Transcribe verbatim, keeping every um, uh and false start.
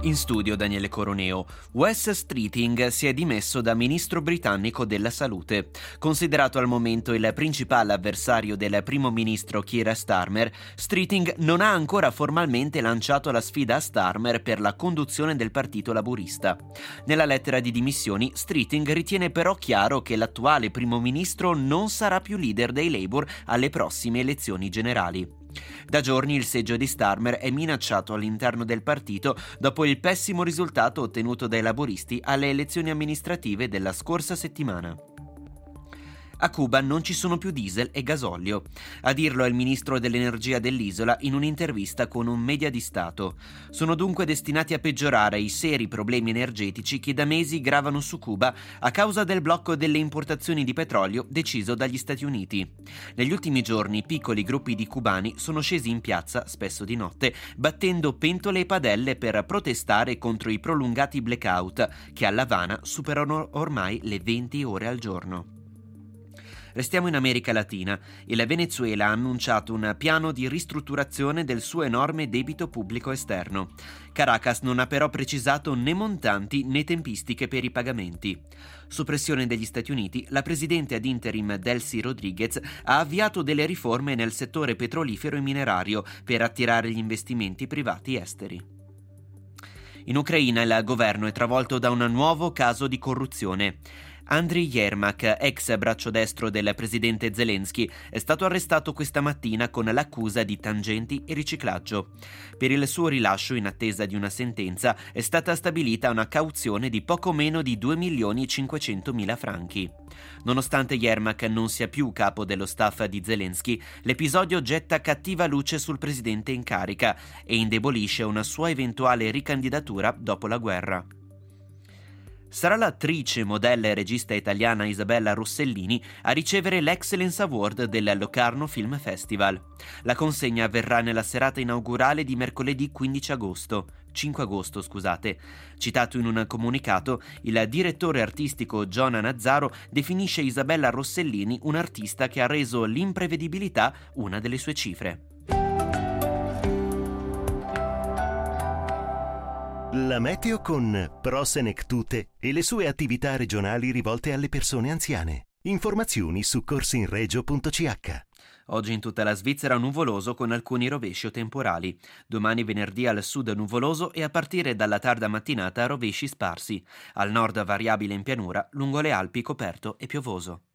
In studio Daniele Coroneo. Wes Streeting si è dimesso da ministro britannico della salute. Considerato al momento il principale avversario del primo ministro Keir Starmer, Streeting non ha ancora formalmente lanciato la sfida a Starmer per la conduzione del partito laburista. Nella lettera di dimissioni, Streeting ritiene però chiaro che l'attuale primo ministro non sarà più leader dei Labour alle prossime elezioni generali. Da giorni il seggio di Starmer è minacciato all'interno del partito dopo il pessimo risultato ottenuto dai laburisti alle elezioni amministrative della scorsa settimana. A Cuba non ci sono più diesel e gasolio. A dirlo è il ministro dell'energia dell'isola in un'intervista con un media di Stato. Sono dunque destinati a peggiorare i seri problemi energetici che da mesi gravano su Cuba a causa del blocco delle importazioni di petrolio deciso dagli Stati Uniti. Negli ultimi giorni piccoli gruppi di cubani sono scesi in piazza, spesso di notte, battendo pentole e padelle per protestare contro i prolungati blackout che all'Havana superano ormai le venti ore al giorno. Restiamo in America Latina. Il Venezuela ha annunciato un piano di ristrutturazione del suo enorme debito pubblico esterno. Caracas non ha però precisato né montanti né tempistiche per i pagamenti. Su pressione degli Stati Uniti, la presidente ad interim Delcy Rodriguez ha avviato delle riforme nel settore petrolifero e minerario per attirare gli investimenti privati esteri. In Ucraina il governo è travolto da un nuovo caso di corruzione. Andriy Yermak, ex braccio destro del presidente Zelensky, è stato arrestato questa mattina con l'accusa di tangenti e riciclaggio. Per il suo rilascio, in attesa di una sentenza, è stata stabilita una cauzione di poco meno di due milioni e cinquecentomila franchi. Nonostante Yermak non sia più capo dello staff di Zelensky, l'episodio getta cattiva luce sul presidente in carica e indebolisce una sua eventuale ricandidatura dopo la guerra. Sarà l'attrice, modella e regista italiana Isabella Rossellini a ricevere l'Excellence Award del Locarno Film Festival. La consegna avverrà nella serata inaugurale di mercoledì quindici agosto, cinque agosto, scusate. Citato in un comunicato, il direttore artistico Giona Nazzaro definisce Isabella Rossellini un artista che ha reso l'imprevedibilità una delle sue cifre. La meteo con Prosenectute e le sue attività regionali rivolte alle persone anziane. Informazioni su corsinregio punto c h. Oggi in tutta la Svizzera nuvoloso con alcuni rovesci o temporali. Domani venerdì al sud nuvoloso e a partire dalla tarda mattinata rovesci sparsi. Al nord variabile in pianura, lungo le Alpi coperto e piovoso.